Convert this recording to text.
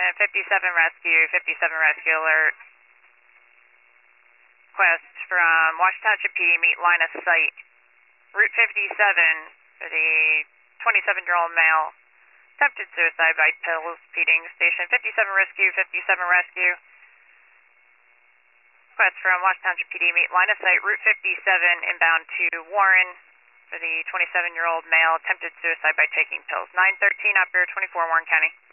Station 57 rescue alert. Request from Washington Township PD, meet line of sight. Route 57 for the 27-year-old male. Attempted suicide by pills, feeding. Station 57 rescue. Request from Washington Township PD, meet line of sight. Route 57 inbound to Warren for the 27-year-old male. Attempted suicide by taking pills. 913 operator 24 Warren County.